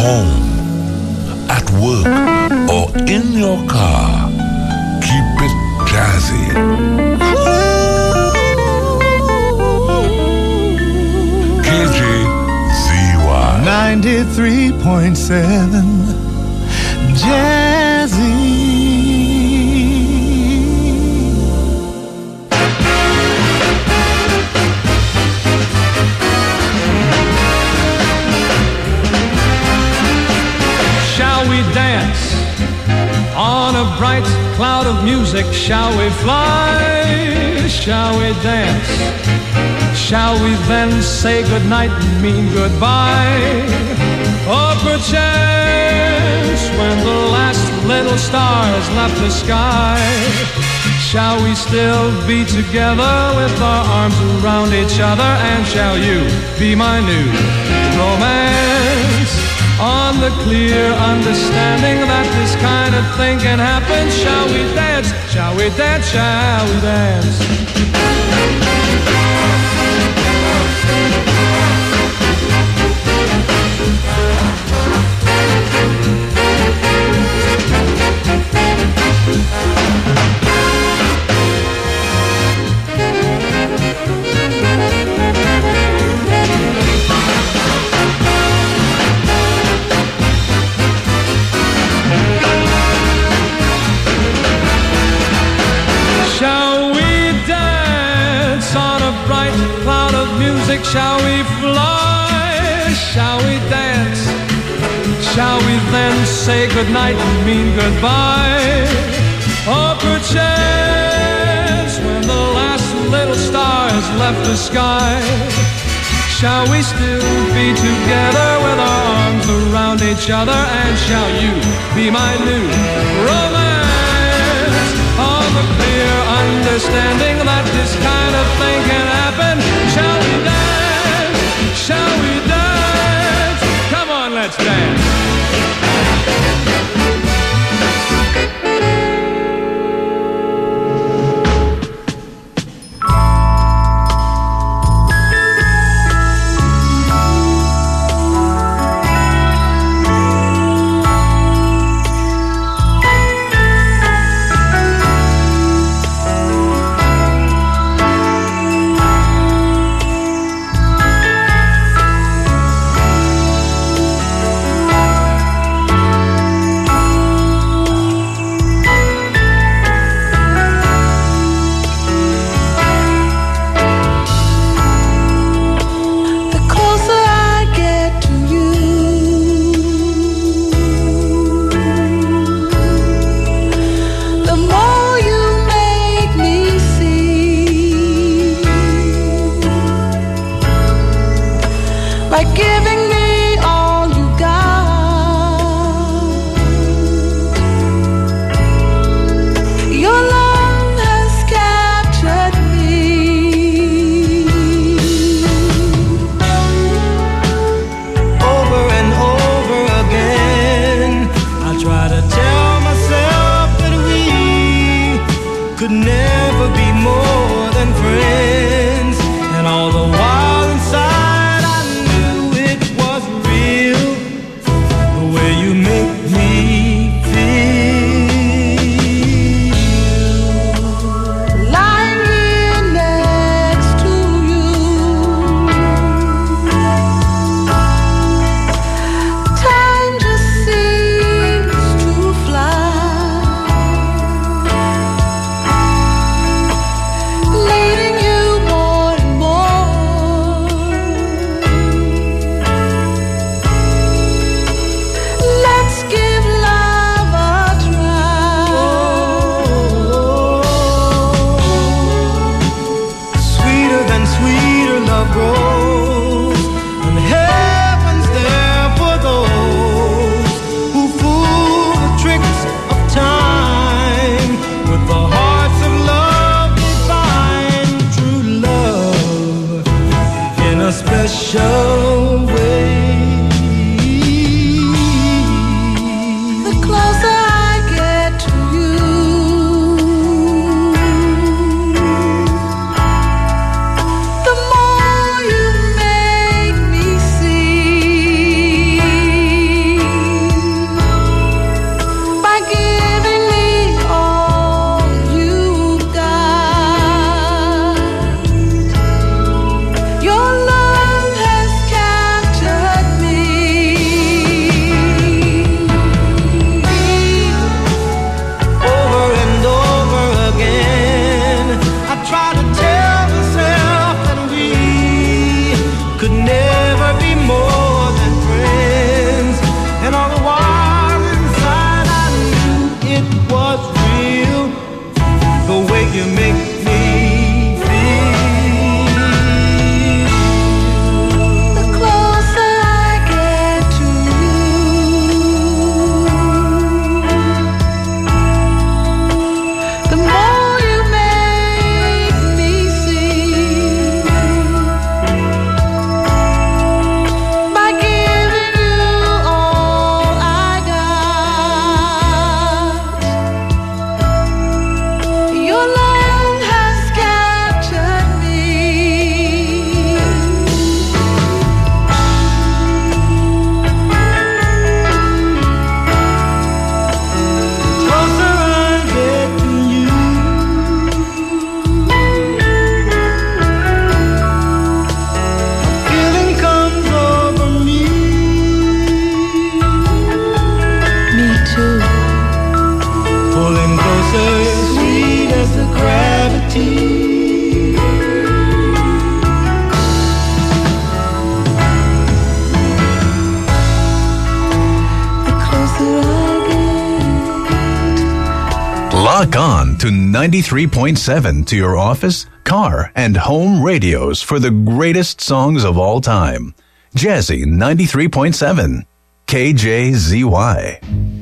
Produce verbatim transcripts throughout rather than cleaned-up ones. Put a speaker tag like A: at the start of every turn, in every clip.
A: home, at work, or in your car, keep it jazzy. K J Z Y
B: ninety-three point seven Jazzy.
C: Dance on a bright cloud of music. Shall we fly? Shall we dance? Shall we then say goodnight and mean goodbye? Or perchance when the last little star has left the sky, shall we still be together with our arms around each other? And shall you be my new romance? On the clear understanding that this kind of thing can happen. Shall we dance? Shall we dance? Shall we dance? Shall we fly? Shall we dance? Shall we then say goodnight and mean goodbye? Or perchance when the last little star has left the sky, shall we still be together with our arms around each other? And shall you be my new romance? On the clear understanding that this kind of thing can happen. Shall we dance? Shall we dance? Come on, let's dance.
D: Friends, and all the while inside I knew it Rock on to ninety-three point seven to your office, car, and home radios for the greatest songs of all time. Jazzy ninety-three point seven, K J Z Y.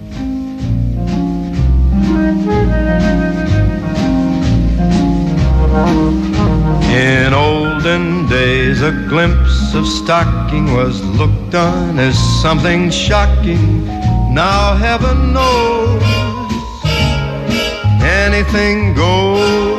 E: In olden days, a glimpse of stocking was looked on as something shocking. Now heaven knows anything goes.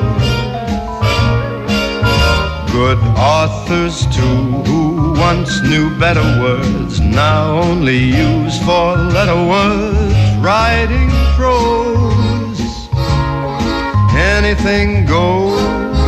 E: Good authors too, who once knew better words, now only use four-letter words, writing prose. Anything goes.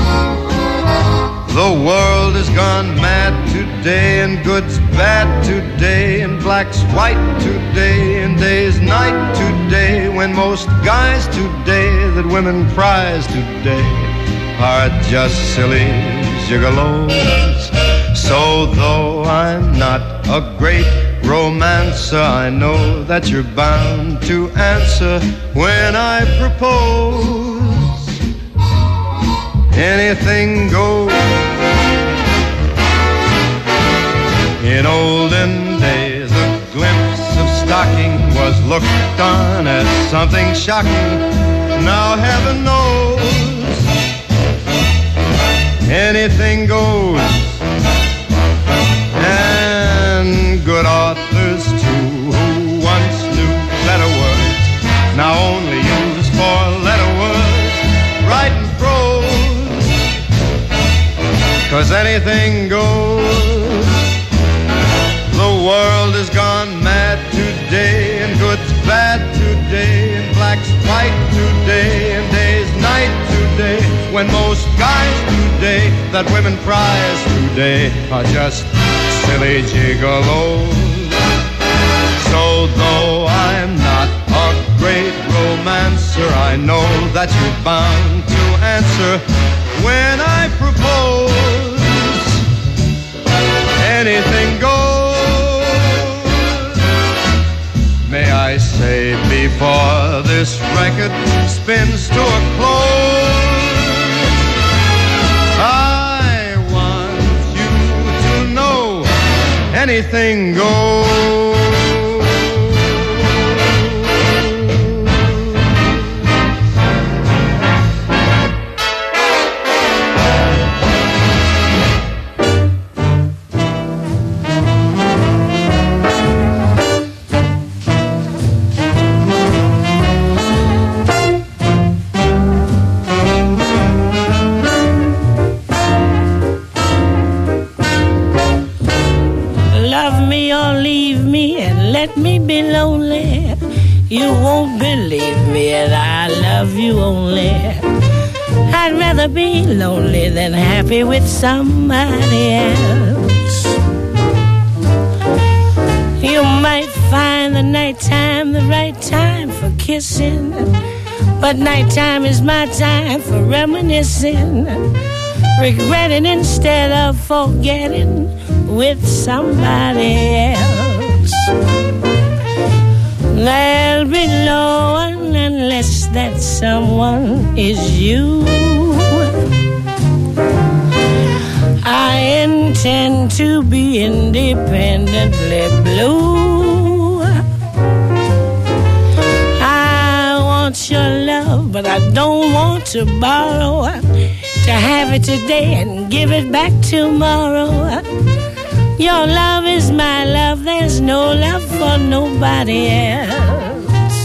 E: The world has gone mad today, and good's bad today, and black's white today, and day's night today, when most guys today that women prize today are just silly gigolos. So though I'm not a great romancer, I know that you're bound to answer when I propose. Anything goes. In olden days, a glimpse of stocking was looked on as something shocking. Now heaven knows anything goes. And good authors too, who once knew better words, now only use four-letter words, writing prose. 'Cause anything goes. The world has gone mad today, and good's bad today, and black's white today, and day's night today, when most guys today that women prize today are just silly gigolos. So though I'm not a great romancer, I know that you're bound to answer when I propose. Anything goes. May I say before this record spins to a close, I want you to know anything goes.
F: Let me be lonely. You won't believe me, and I love you only. I'd rather be lonely than happy with somebody else. You might find the nighttime the right time for kissing, but nighttime is my time for reminiscing, regretting instead of forgetting with somebody else. There'll be no one unless that someone is you. I intend to be independently blue. I want your love, but I don't want to borrow. To have it today and give it back tomorrow. Your love is my love, there's no love for nobody else.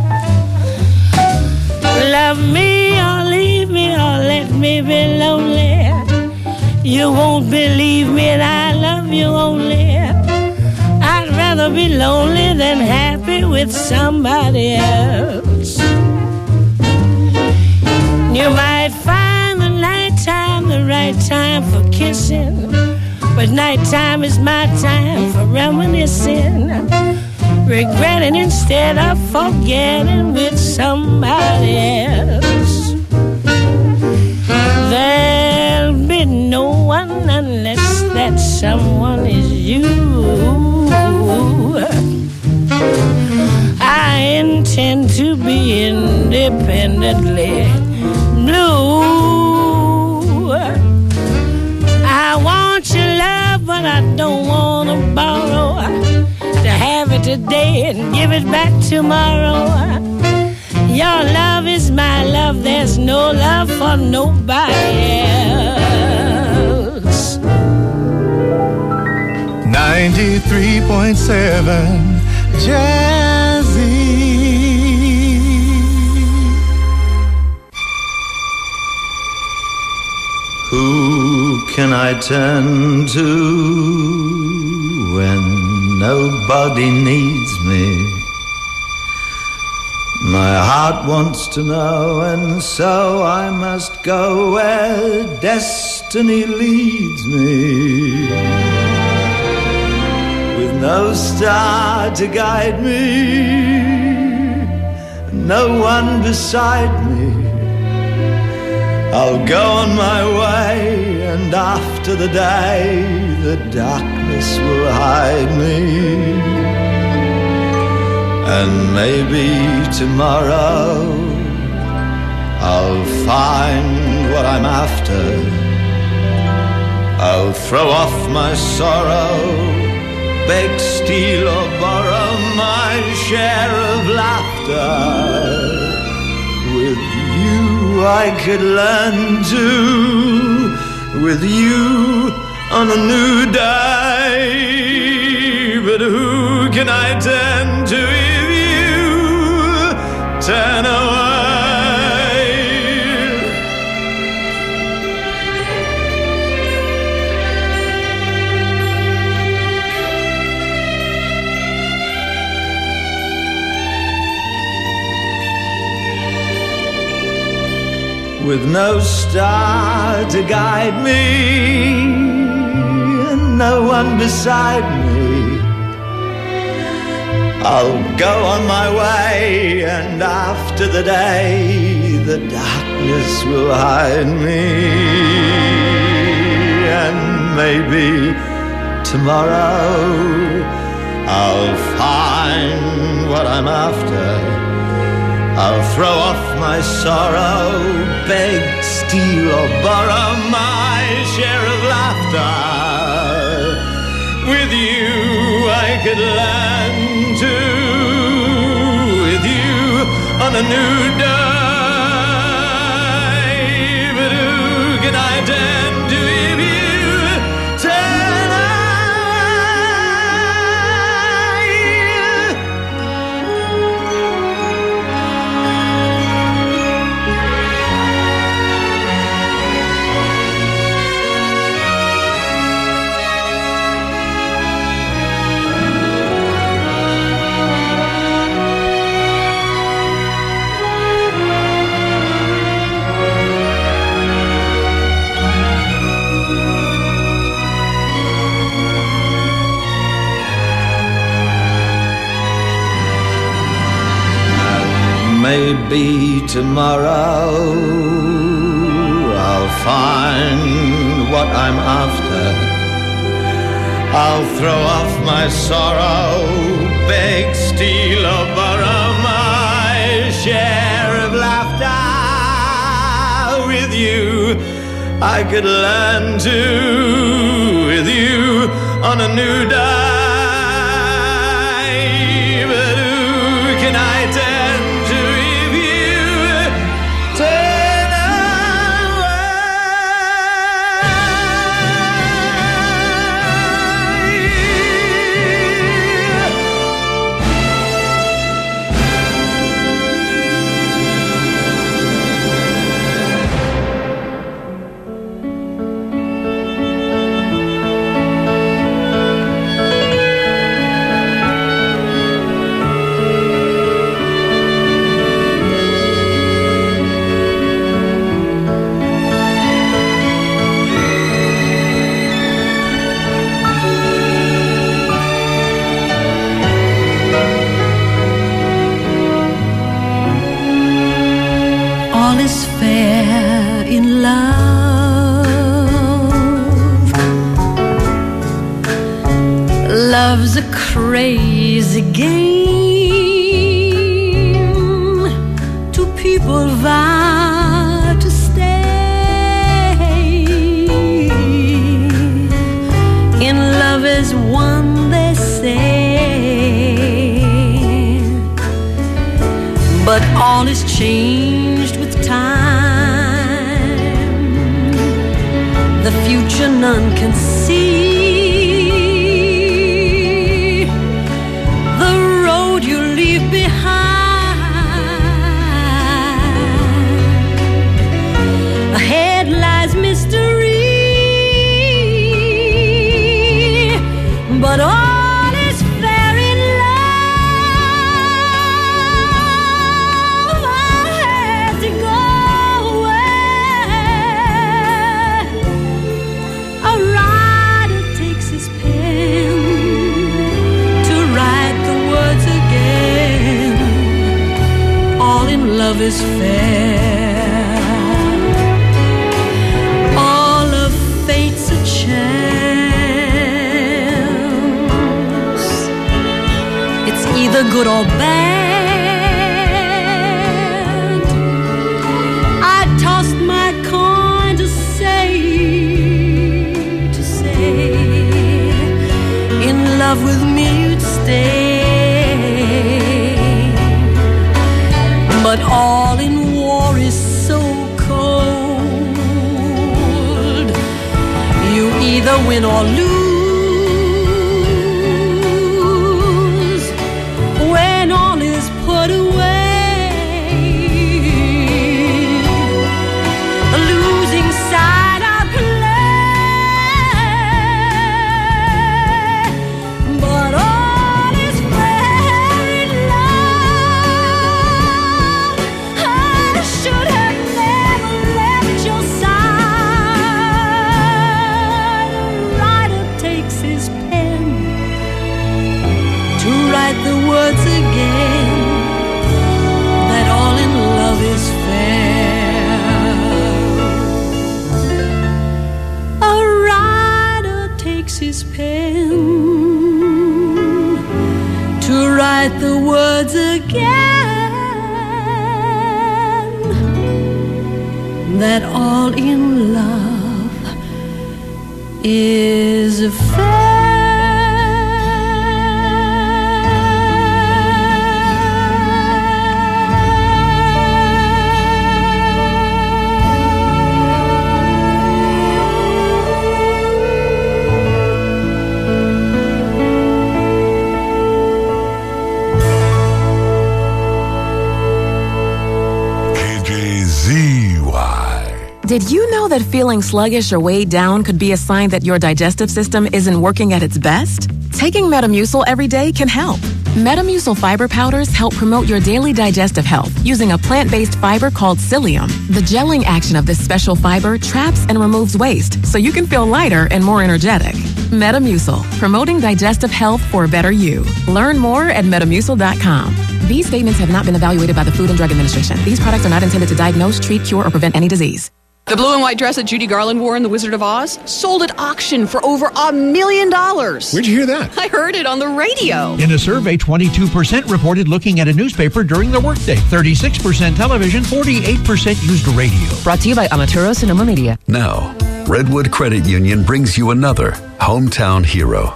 F: Love me or leave me or let me be lonely. You won't believe me and I love you only. I'd rather be lonely than happy with somebody else. You might find the nighttime the right time for kissing, but nighttime is my time for reminiscing, regretting instead of forgetting with somebody else. There'll be no one unless that someone is you. I intend to be independent abundantly blue. I want your love, but I don't want to borrow. To have it today and give it back tomorrow. Your love is my love, there's no love for nobody else.
B: ninety-three point seven Jazzy.
G: Who can I turn to when nobody needs me? My heart wants to know, and so I must go where destiny leads me. With no star to guide me, no one beside me, I'll go on my way, and after the day, the darkness will hide me. And maybe tomorrow I'll find what I'm after. I'll throw off my sorrow, beg, steal or borrow my share of laughter. With you I could learn to, with you on a new day. But who can I turn to if you turn away? With no star to guide me, and no one beside me, I'll go on my way, and after the day, the darkness will hide me. And maybe tomorrow I'll find what I'm after. I'll throw off my sorrow, beg, steal or borrow my share of laughter. With you I could learn to, with you on a new day. But who can I turn to if you turn away? Maybe tomorrow I'll find what I'm after. I'll throw off my sorrow, beg, steal or borrow my share of laughter. With you I could learn to, with you on a new day. But who can I turn to if you turn away?
H: All is fair in love. Love's a crazy game. Two people people vow to stay. In love as one, they say, but all is changed with time. The future none can see. The road you leave behind. Ahead lies mystery, but all is fair in love. I had to go away. A writer takes his pen to write the words again. All in love is fair. All of fate's a chance. It's either good or bad. I tossed my coin to say, to say, in love with me you'd stay. But all in war is so cold. You either win or lose. When all is put away, the losing side I play. But all is fair in love. I should have never left your side. A writer takes his pen to write the words again, that all in love is fair. A writer takes his pen to write the words again, that all in love is fair.
A: K J Z Y.
I: Did you know that feeling sluggish or weighed down could be a sign that your digestive system isn't working at its best? Taking Metamucil every day can help. Metamucil fiber powders help promote your daily digestive health using a plant-based fiber called psyllium. The gelling action of this special fiber traps and removes waste so you can feel lighter and more energetic. Metamucil, promoting digestive health for a better you. Learn more at metamucil dot com. These statements have not been evaluated by the Food and Drug Administration. These products are not intended to diagnose, treat, cure, or prevent any disease.
J: The blue and white dress that Judy Garland wore in The Wizard of Oz sold at auction for over a million dollars.
K: Where'd you hear that?
J: I heard it on the radio.
K: In a survey, twenty-two percent reported looking at a newspaper during the workday, thirty-six percent television, forty-eight percent used radio.
L: Brought to you by Amaturo Cinema Media.
M: Now, Redwood Credit Union brings you another hometown hero.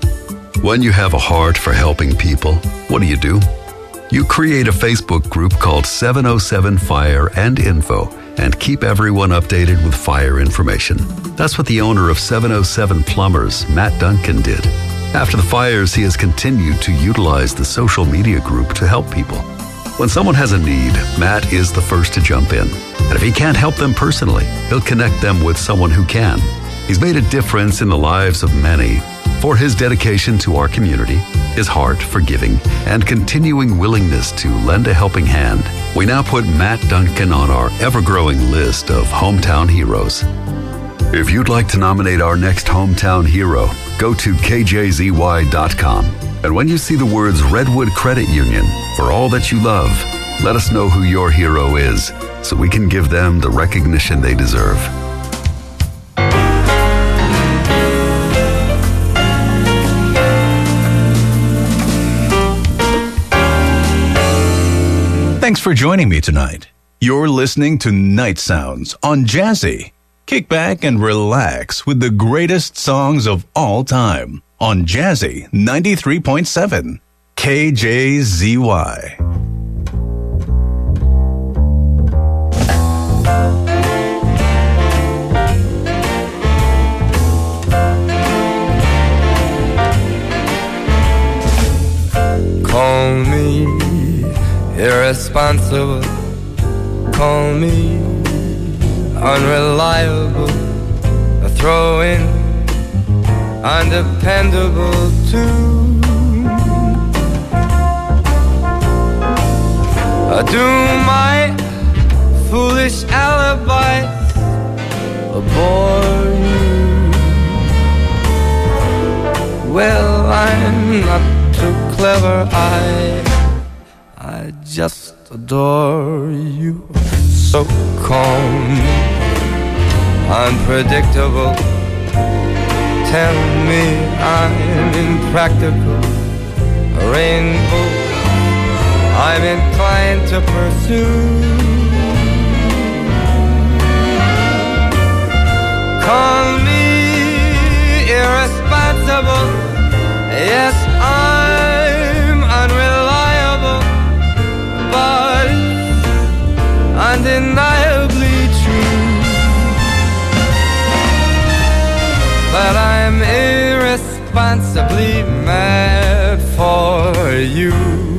M: When you have a heart for helping people, what do you do? You create a Facebook group called seven oh seven Fire and Info and keep everyone updated with fire information. That's what the owner of seven oh seven Plumbers, Matt Duncan, did. After the fires, he has continued to utilize the social media group to help people. When someone has a need, Matt is the first to jump in. And if he can't help them personally, he'll connect them with someone who can. He's made a difference in the lives of many for his dedication to our community, his heart for giving, and continuing willingness to lend a helping hand. We now put Matt Duncan on our ever-growing list of hometown heroes. If you'd like to nominate our next hometown hero, go to K J Z Y dot com. And when you see the words Redwood Credit Union, for all that you love, let us know who your hero is so we can give them the recognition they deserve.
D: Thanks for joining me tonight. You're listening to Night Sounds on Jazzy. Kick back and relax with the greatest songs of all time on Jazzy ninety-three point seven K J Z Y.
N: Call me irresponsible, call me unreliable, a throw-in, undependable too. I do my foolish alibis bore you. Well, I'm not too clever, I, I just adore you. So calm, unpredictable, tell me I'm impractical, a rainbow I'm inclined to pursue. Call me irresponsible, yes, I'm unreliable, but undeniably true. But I'm irresponsibly mad for you.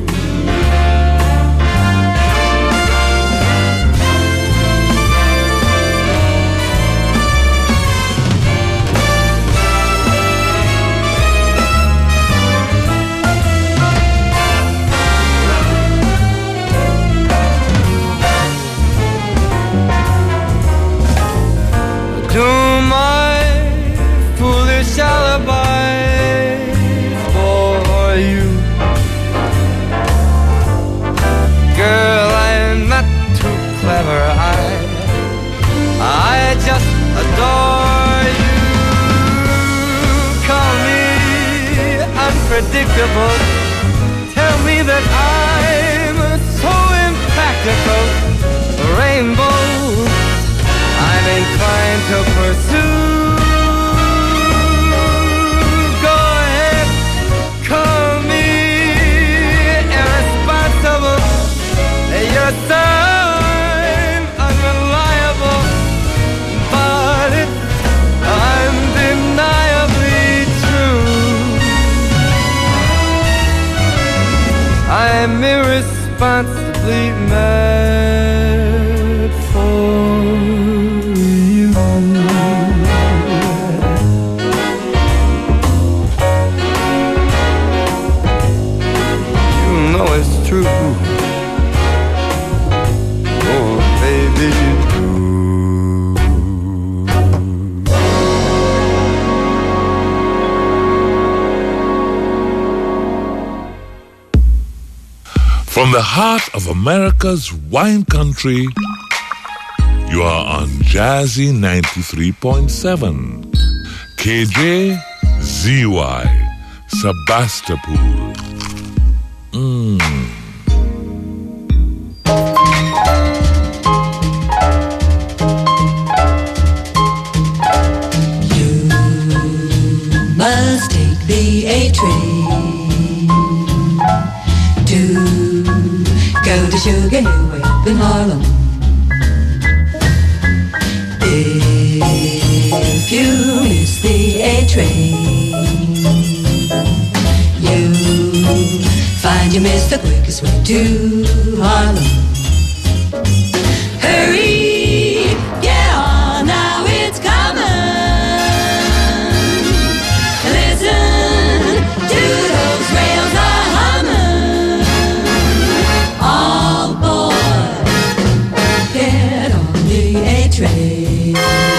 N: Do my foolish alibi for you. Girl, I'm not too clever, I, I just adore you. Call me unpredictable, tell me that I'm so impractical, rainbow I'm inclined to pursue. Go ahead, call me irresponsible, you're so unreliable, but it's undeniably true. I'm irresponsibly mad for you. You know it's true. Oh, baby, do.
A: From the heart of America's wine country, you are on Jazzy ninety-three point seven. K J Z Y, Sebastopol. Mmm.
O: You must take the A train to go to Sugar Hill way up in Harlem. If you miss the A train, you find you missed the quickest way to Harlem. Hurry, get on now, it's coming. Listen to those rails are humming. All aboard, get on the A train.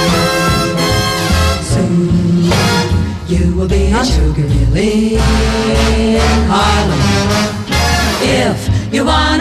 O: Soon you will be on Sugar Hill in Harlem. If you want